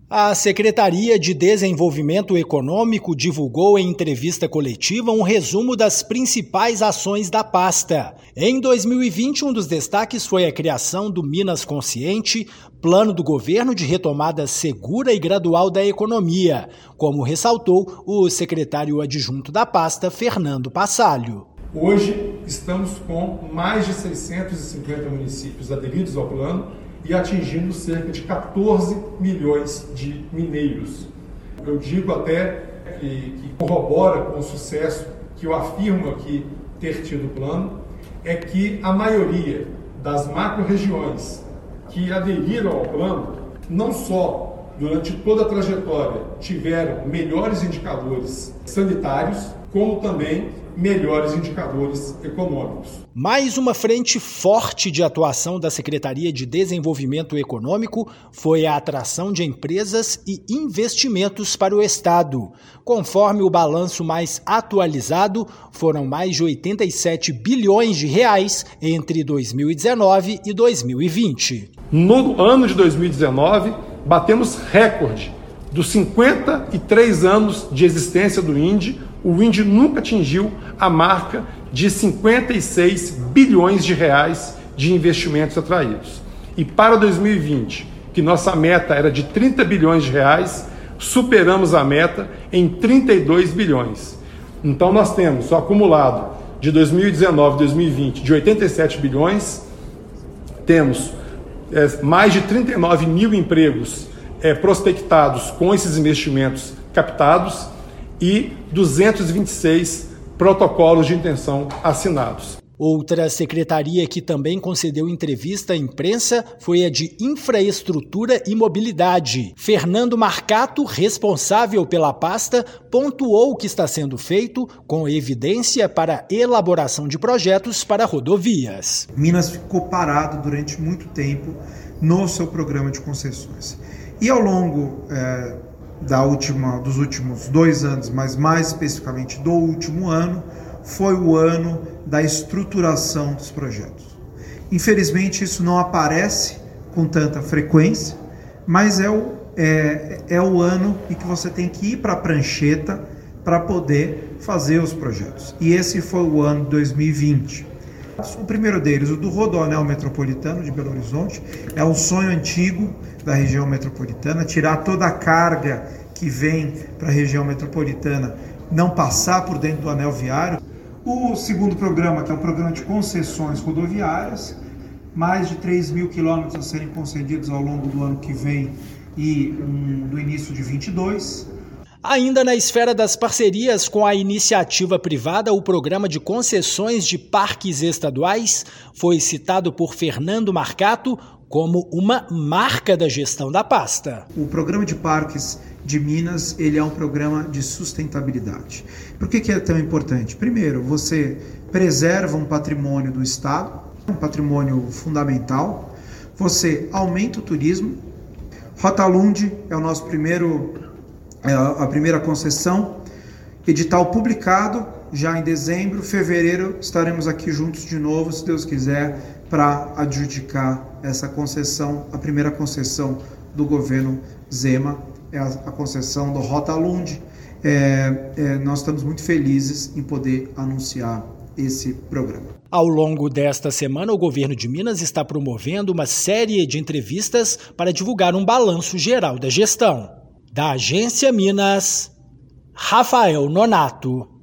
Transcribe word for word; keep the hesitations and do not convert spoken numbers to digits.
A Secretaria de Desenvolvimento Econômico divulgou em entrevista coletiva um resumo das principais ações da pasta. Em dois mil e vinte, um dos destaques foi a criação do Minas Consciente, plano do governo de retomada segura e gradual da economia, como ressaltou o secretário adjunto da pasta, Fernando Passalio. Hoje estamos com mais de seiscentos e cinquenta municípios aderidos ao plano e atingindo cerca de quatorze milhões de mineiros. Eu digo até que, que corrobora com o sucesso que eu afirmo aqui ter tido o plano, é que a maioria das macro-regiões que aderiram ao plano, não só durante toda a trajetória tiveram melhores indicadores sanitários, como também melhores indicadores econômicos. Mais uma frente forte de atuação da Secretaria de Desenvolvimento Econômico foi a atração de empresas e investimentos para o Estado. Conforme o balanço mais atualizado, foram mais de oitenta e sete bilhões de reais entre dois mil e dezenove e dois mil e vinte. No ano de dois mil e dezenove, batemos recorde. Dos cinquenta e três anos de existência do I N D E, o I N D E nunca atingiu a marca de cinquenta e seis bilhões de reais de investimentos atraídos. E para dois mil e vinte, que nossa meta era de trinta bilhões de reais, superamos a meta em trinta e dois bilhões. Então nós temos o acumulado de dois mil e dezenove e dois mil e vinte de oitenta e sete bilhões, temos é, mais de trinta e nove mil empregos É, prospectados com esses investimentos captados e duzentos e vinte e seis protocolos de intenção assinados. Outra secretaria que também concedeu entrevista à imprensa foi a de Infraestrutura e Mobilidade. Fernando Marcato, responsável pela pasta, pontuou o que está sendo feito com evidência para a elaboração de projetos para rodovias. Minas ficou parado durante muito tempo no seu programa de concessões. E ao longo é, da última, dos últimos dois anos, mas mais especificamente do último ano, foi o ano da estruturação dos projetos. Infelizmente isso não aparece com tanta frequência, mas é o, é, é o ano em que você tem que ir para a prancheta para poder fazer os projetos. E esse foi o ano de dois mil e vinte. O primeiro deles, o do Rodoanel Metropolitano de Belo Horizonte, é um sonho antigo da região metropolitana, tirar toda a carga que vem para a região metropolitana, não passar por dentro do anel viário. O segundo programa, que é o programa de concessões rodoviárias, mais de três mil quilômetros a serem concedidos ao longo do ano que vem e um, do início de vinte e dois. Ainda na esfera das parcerias com a iniciativa privada, o programa de concessões de parques estaduais foi citado por Fernando Marcato como uma marca da gestão da pasta. O programa de parques de Minas, ele é um programa de sustentabilidade. Por que que é tão importante? Primeiro, você preserva um patrimônio do Estado, um patrimônio fundamental, você aumenta o turismo. Rotalund é o nosso primeiro É a primeira concessão, edital publicado já em dezembro, fevereiro estaremos aqui juntos de novo, se Deus quiser, para adjudicar essa concessão, a primeira concessão do governo Zema, é a, a concessão do Rotalund. É, é, nós estamos muito felizes em poder anunciar esse programa. Ao longo desta semana, o governo de Minas está promovendo uma série de entrevistas para divulgar um balanço geral da gestão. Da Agência Minas, Rafael Nonato.